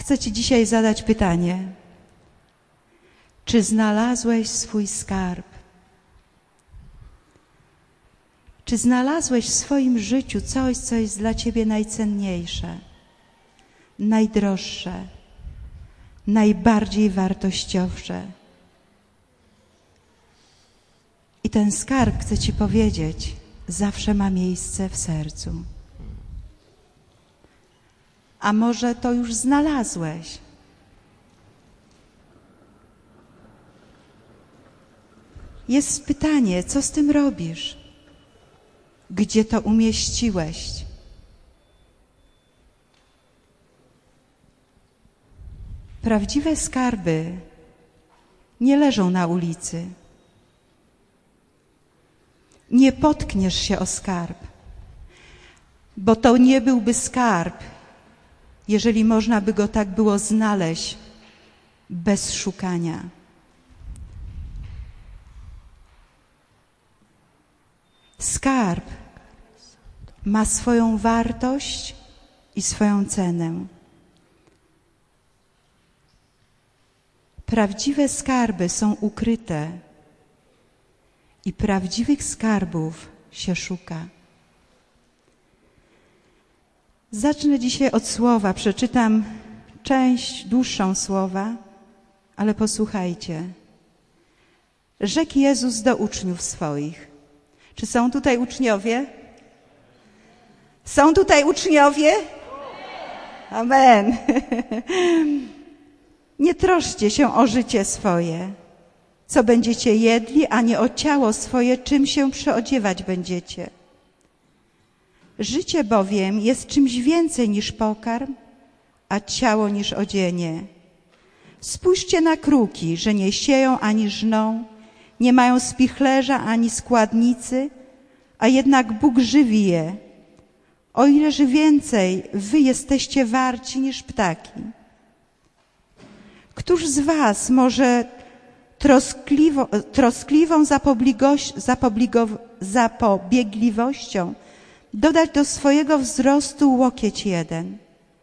Chcę Ci dzisiaj zadać pytanie. Czy znalazłeś swój skarb? Czy znalazłeś w swoim życiu coś, co jest dla Ciebie najcenniejsze, najdroższe, najbardziej wartościowsze? I ten skarb, chcę Ci powiedzieć, zawsze ma miejsce w sercu. A może to już znalazłeś? Jest pytanie, co z tym robisz? Gdzie to umieściłeś? Prawdziwe skarby nie leżą na ulicy. Nie potkniesz się o skarb, bo to nie byłby skarb, jeżeli można by go tak było znaleźć bez szukania. Skarb ma swoją wartość i swoją cenę. Prawdziwe skarby są ukryte i prawdziwych skarbów się szuka. Zacznę dzisiaj od słowa. Przeczytam część dłuższą słowa, ale posłuchajcie. Rzekł Jezus do uczniów swoich. Czy są tutaj uczniowie? Są tutaj uczniowie? Amen. Nie troszcie się o życie swoje, co będziecie jedli, ani o ciało swoje, czym się przyodziewać będziecie. Życie bowiem jest czymś więcej niż pokarm, a ciało niż odzienie. Spójrzcie na kruki, że nie sieją ani żną, nie mają spichlerza ani składnicy, a jednak Bóg żywi je. O ileż więcej wy jesteście warci niż ptaki. Któż z was może troskliwą zapobiegliwością dodać do swojego wzrostu łokieć jeden?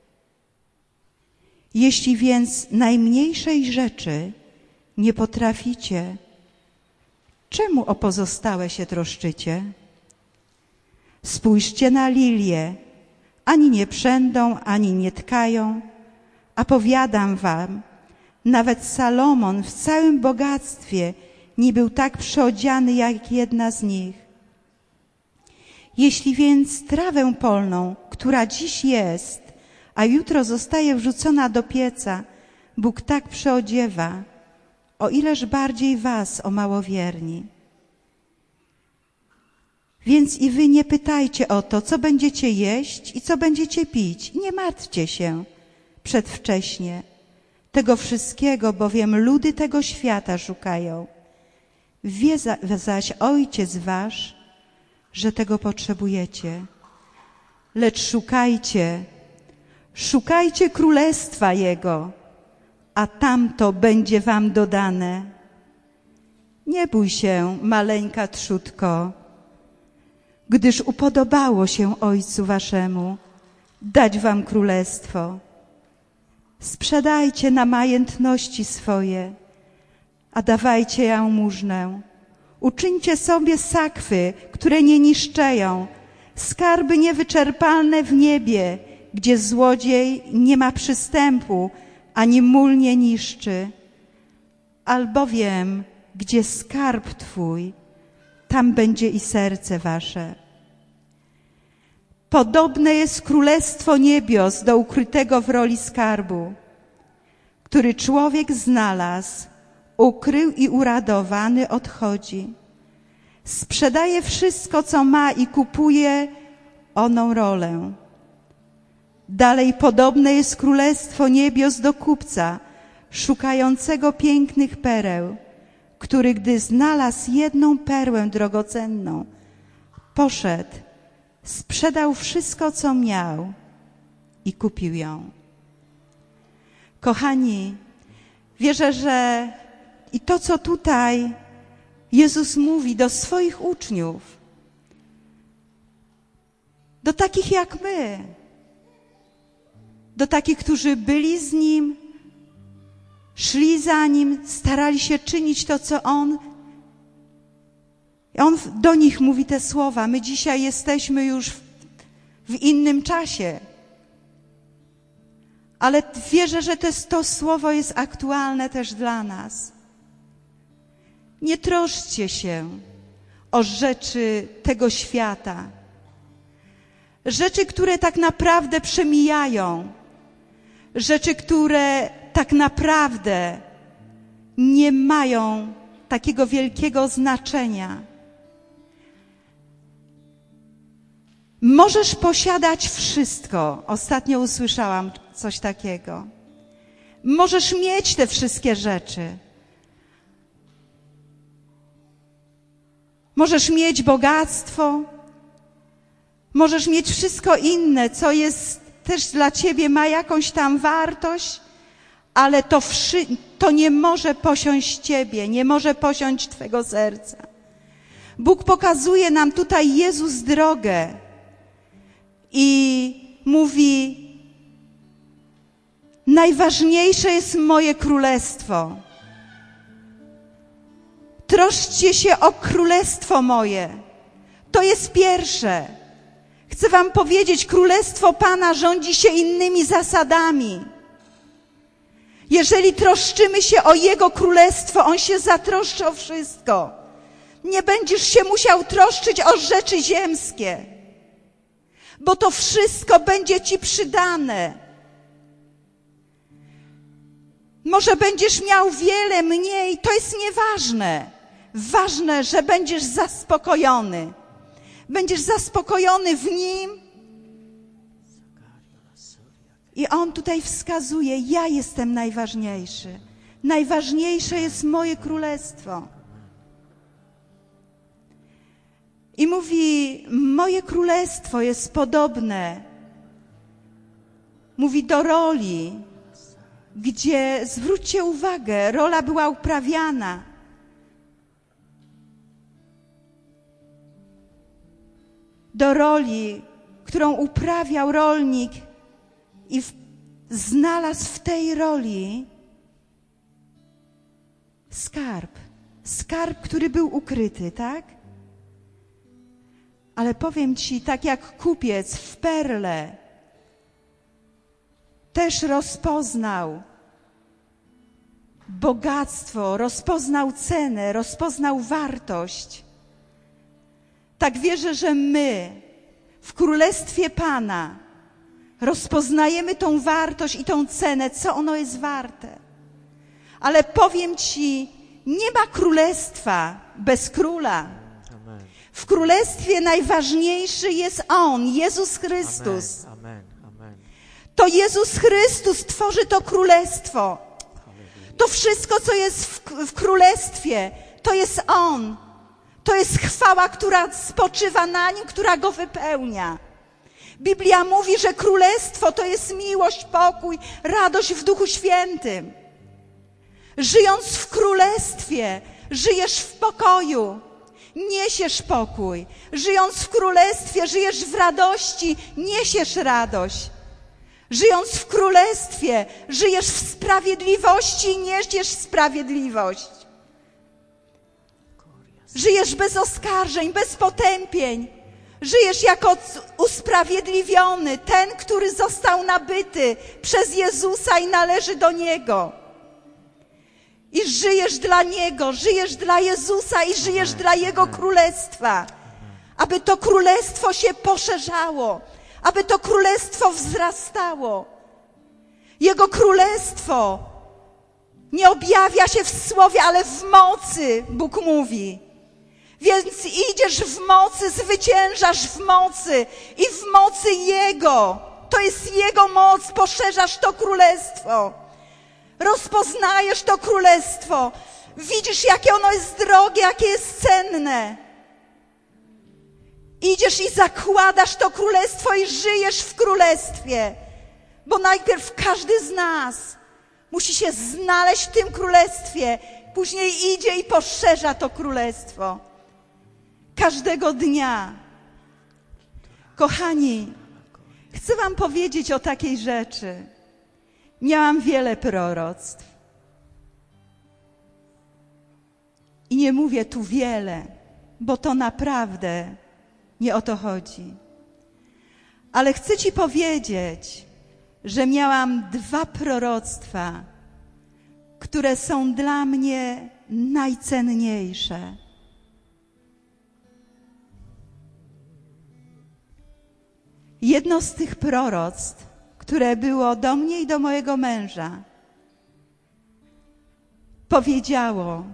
Jeśli więc najmniejszej rzeczy nie potraficie, czemu o pozostałe się troszczycie? Spójrzcie na lilie, ani nie przędą, ani nie tkają, a powiadam wam, nawet Salomon w całym bogactwie nie był tak przyodziany jak jedna z nich. Jeśli więc trawę polną, która dziś jest, a jutro zostaje wrzucona do pieca, Bóg tak przyodziewa, o ileż bardziej was, o małowierni. Więc i wy nie pytajcie o to, co będziecie jeść i co będziecie pić. I nie martwcie się przedwcześnie. Tego wszystkiego, bowiem ludy tego świata szukają. Wie zaś Ojciec wasz, że tego potrzebujecie. Lecz szukajcie Królestwa Jego, a tamto będzie wam dodane. Nie bój się, maleńka trzódko, gdyż upodobało się Ojcu waszemu dać wam królestwo. Sprzedajcie na majętności swoje, a dawajcie jałmużnę. Uczyńcie sobie sakwy, które nie niszczeją, skarby niewyczerpalne w niebie, gdzie złodziej nie ma przystępu, ani mól nie niszczy. Albowiem, gdzie skarb twój, tam będzie i serce wasze. Podobne jest Królestwo Niebios do ukrytego w roli skarbu, który człowiek znalazł, ukrył i uradowany odchodzi. Sprzedaje wszystko, co ma i kupuje oną rolę. Dalej podobne jest Królestwo Niebios do kupca, szukającego pięknych pereł, który, gdy znalazł jedną perłę drogocenną, poszedł, sprzedał wszystko, co miał i kupił ją. Kochani, wierzę, że i to, co tutaj Jezus mówi do swoich uczniów, do takich jak my, do takich, którzy byli z Nim, szli za Nim, starali się czynić to, co On. I On do nich mówi te słowa. My dzisiaj jesteśmy już w innym czasie. Ale wierzę, że to słowo jest aktualne też dla nas. Nie troszczcie się o rzeczy tego świata. Rzeczy, które tak naprawdę przemijają. Rzeczy, które tak naprawdę nie mają takiego wielkiego znaczenia. Możesz posiadać wszystko. Ostatnio usłyszałam coś takiego. Możesz mieć te wszystkie rzeczy. Możesz mieć bogactwo. Możesz mieć wszystko inne, co jest też dla ciebie, ma jakąś tam wartość, ale to nie może posiąść ciebie, nie może posiąść twego serca. Bóg pokazuje nam tutaj Jezus drogę i mówi: najważniejsze jest moje królestwo. Troszczcie się o królestwo moje. To jest pierwsze. Chcę wam powiedzieć, królestwo Pana rządzi się innymi zasadami. Jeżeli troszczymy się o Jego królestwo, On się zatroszczy o wszystko. Nie będziesz się musiał troszczyć o rzeczy ziemskie, bo to wszystko będzie ci przydane. Może będziesz miał wiele, mniej, to jest nieważne. Ważne, że będziesz zaspokojony. Będziesz zaspokojony w Nim. I On tutaj wskazuje: ja jestem najważniejszy. Najważniejsze jest moje królestwo. I mówi: moje królestwo jest podobne. Mówi do roli, gdzie, zwróćcie uwagę, rola była uprawiana. Do roli, którą uprawiał rolnik i znalazł w tej roli skarb. Skarb, który był ukryty, tak? Ale powiem ci, tak jak kupiec w perle też rozpoznał bogactwo, rozpoznał cenę, rozpoznał wartość. Tak wierzę, że my w Królestwie Pana rozpoznajemy tą wartość i tą cenę, co ono jest warte. Ale powiem ci, nie ma królestwa bez króla. W królestwie najważniejszy jest On, Jezus Chrystus. To Jezus Chrystus tworzy to królestwo. To wszystko, co jest w królestwie, to jest On. To jest chwała, która spoczywa na Nim, która Go wypełnia. Biblia mówi, że królestwo to jest miłość, pokój, radość w Duchu Świętym. Żyjąc w królestwie, żyjesz w pokoju, niesiesz pokój. Żyjąc w królestwie, żyjesz w radości, niesiesz radość. Żyjąc w królestwie, żyjesz w sprawiedliwości i niesiesz sprawiedliwość. Żyjesz bez oskarżeń, bez potępień. Żyjesz jako usprawiedliwiony, ten, który został nabyty przez Jezusa i należy do Niego. I żyjesz dla Niego, żyjesz dla Jezusa i żyjesz dla Jego królestwa. Aby to królestwo się poszerzało, aby to królestwo wzrastało. Jego królestwo nie objawia się w słowie, ale w mocy, Bóg mówi. Więc idziesz w mocy, zwyciężasz w mocy i w mocy Jego. To jest Jego moc, poszerzasz to królestwo. Rozpoznajesz to królestwo. Widzisz, jakie ono jest drogie, jakie jest cenne. Idziesz i zakładasz to królestwo i żyjesz w królestwie. Bo najpierw każdy z nas musi się znaleźć w tym królestwie. Później idzie i poszerza to królestwo. Każdego dnia. Kochani, Chcę wam powiedzieć o takiej rzeczy. Miałam wiele proroctw. I nie mówię tu wiele, bo to naprawdę nie o to chodzi. Ale chcę ci powiedzieć, że miałam 2 proroctwa, które są dla mnie najcenniejsze. Jedno z tych proroctw, które było do mnie i do mojego męża, powiedziało: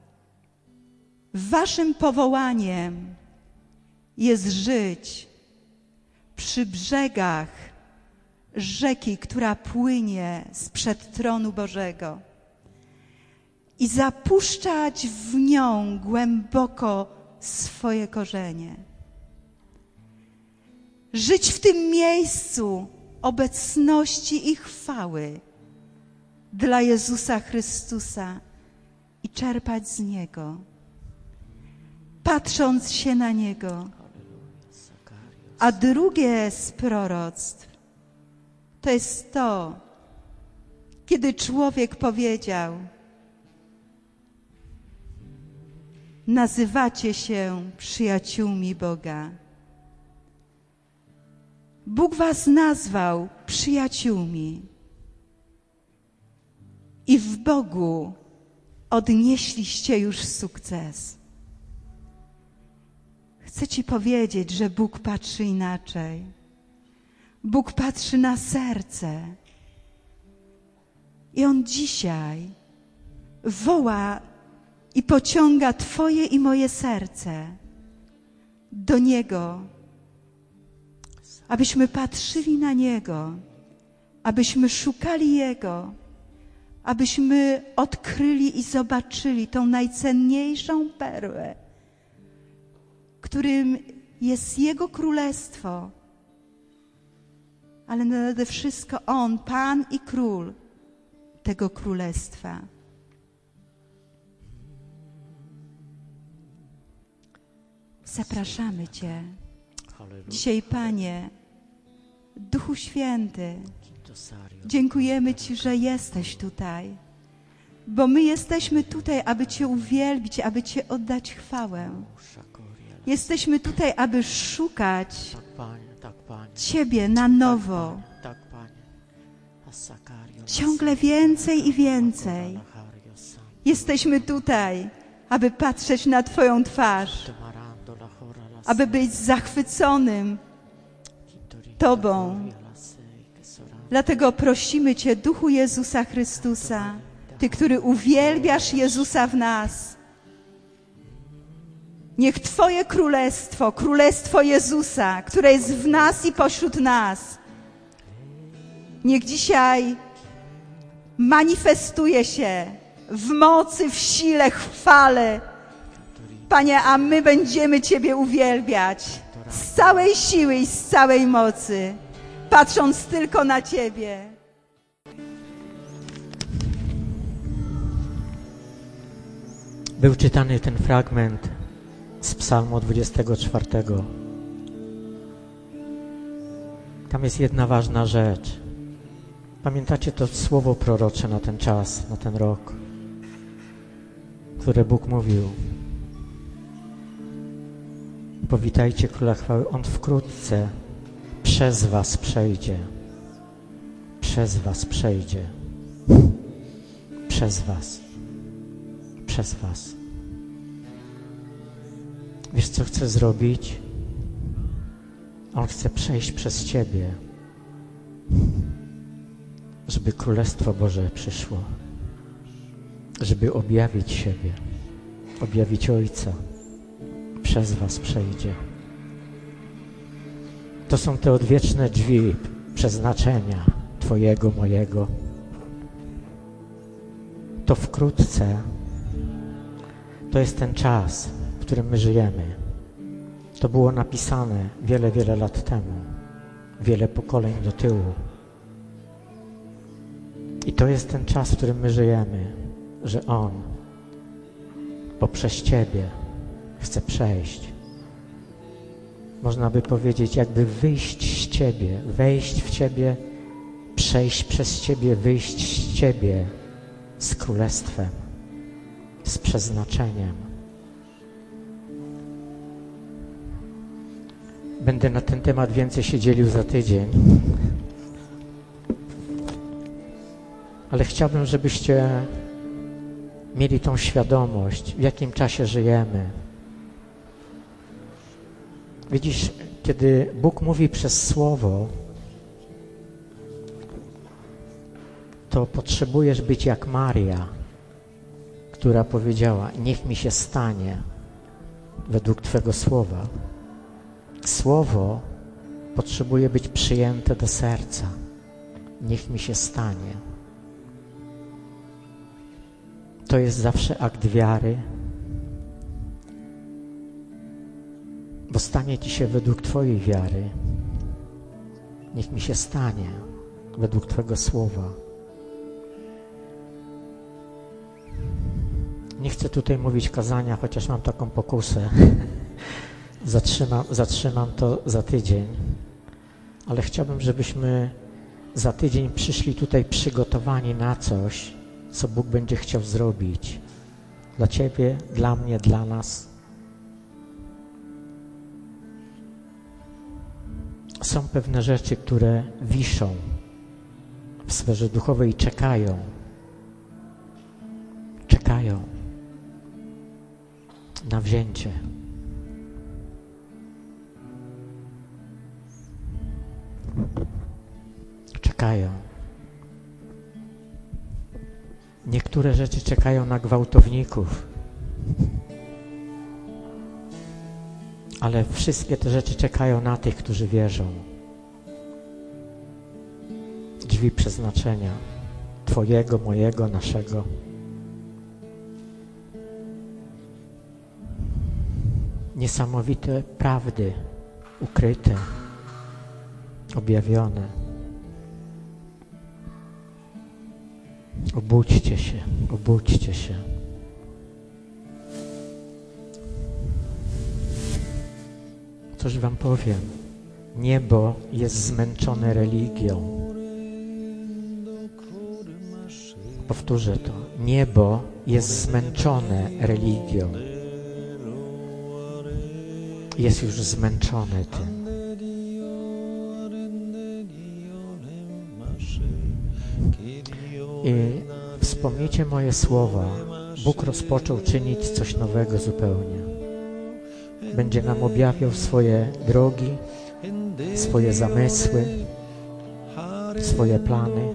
waszym powołaniem jest żyć przy brzegach rzeki, która płynie sprzed tronu Bożego i zapuszczać w nią głęboko swoje korzenie. Żyć w tym miejscu obecności i chwały dla Jezusa Chrystusa i czerpać z Niego, patrząc się na Niego. A drugie z proroctw to jest to, kiedy człowiek powiedział: nazywacie się przyjaciółmi Boga. Bóg was nazwał przyjaciółmi i w Bogu odnieśliście już sukces. Chcę ci powiedzieć, że Bóg patrzy inaczej. Bóg patrzy na serce. I On dzisiaj woła i pociąga twoje i moje serce do Niego, abyśmy patrzyli na Niego, abyśmy szukali Jego, abyśmy odkryli i zobaczyli tą najcenniejszą perłę, którym jest Jego Królestwo, ale nade wszystko On, Pan i Król tego Królestwa. Zapraszamy Cię dzisiaj, Panie, Duchu Święty. Dziękujemy Ci, że jesteś tutaj, bo my jesteśmy tutaj, aby Cię uwielbić, aby Cię oddać chwałę. Jesteśmy tutaj, aby szukać Ciebie na nowo. Ciągle więcej i więcej. Jesteśmy tutaj, aby patrzeć na Twoją twarz, aby być zachwyconym Tobą. Dlatego prosimy Cię, Duchu Jezusa Chrystusa, Ty, który uwielbiasz Jezusa w nas. Niech Twoje Królestwo, Królestwo Jezusa, które jest w nas i pośród nas, niech dzisiaj manifestuje się w mocy, w sile, chwale. Panie, a my będziemy Ciebie uwielbiać z całej siły i z całej mocy, patrząc tylko na Ciebie. Był czytany ten fragment z Psalmu 24. Tam jest jedna ważna rzecz. Pamiętacie to słowo prorocze na ten czas, na ten rok, które Bóg mówił: powitajcie Króla Chwały, On wkrótce przez was przejdzie. Przez was przejdzie. Przez was. Przez was. Wiesz, co chce zrobić? On chce przejść przez ciebie, żeby Królestwo Boże przyszło, żeby objawić siebie, objawić Ojca. Przez was przejdzie. To są te odwieczne drzwi przeznaczenia Twojego, mojego. To wkrótce, to jest ten czas, w którym my żyjemy. To było napisane wiele, wiele lat temu, wiele pokoleń do tyłu. I to jest ten czas, w którym my żyjemy, że On poprzez Ciebie chce przejść. można by powiedzieć, jakby wyjść z Ciebie, wejść w Ciebie, przejść przez Ciebie, wyjść z Ciebie z królestwem, z przeznaczeniem. Będę na ten temat więcej się dzielił za tydzień. Ale chciałbym, żebyście mieli tą świadomość, w jakim czasie żyjemy. Widzisz, kiedy Bóg mówi przez Słowo, to potrzebujesz być jak Maria, która powiedziała: niech mi się stanie według Twego Słowa. Słowo potrzebuje być przyjęte do serca. Niech mi się stanie. To jest zawsze akt wiary, bo stanie Ci się według Twojej wiary. Niech mi się stanie według Twego Słowa. Nie chcę tutaj mówić kazania, chociaż mam taką pokusę. Zatrzymam to za tydzień, ale chciałbym, żebyśmy za tydzień przyszli tutaj przygotowani na coś, co Bóg będzie chciał zrobić dla Ciebie, dla mnie, dla nas. Są pewne rzeczy, które wiszą w sferze duchowej i czekają na wzięcie. Czekają. Niektóre rzeczy czekają na gwałtowników, ale wszystkie te rzeczy czekają na tych, którzy wierzą. Drzwi przeznaczenia Twojego, mojego, naszego. Niesamowite prawdy ukryte, objawione. Obudźcie się, obudźcie się. Coś wam powiem. Niebo jest zmęczone religią. Powtórzę to. Niebo jest zmęczone religią. Jest już zmęczone tym. I wspomnijcie moje słowa. Bóg rozpoczął czynić coś nowego zupełnie. Będzie nam objawiał swoje drogi, swoje zamysły, swoje plany.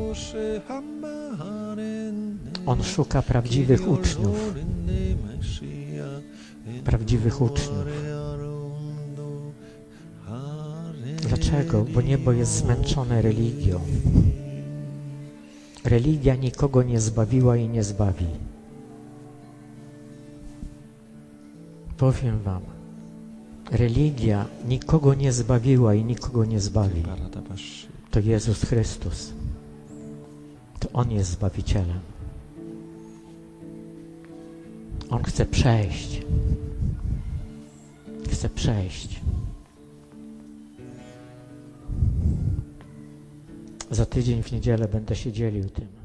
On szuka prawdziwych uczniów. Prawdziwych uczniów. Dlaczego? Bo niebo jest zmęczone religią. Religia nikogo nie zbawiła i nie zbawi. Powiem wam, religia nikogo nie zbawiła i nikogo nie zbawi. To Jezus Chrystus. To On jest Zbawicielem. On chce przejść. Chce przejść. Za tydzień w niedzielę będę się dzielił tym.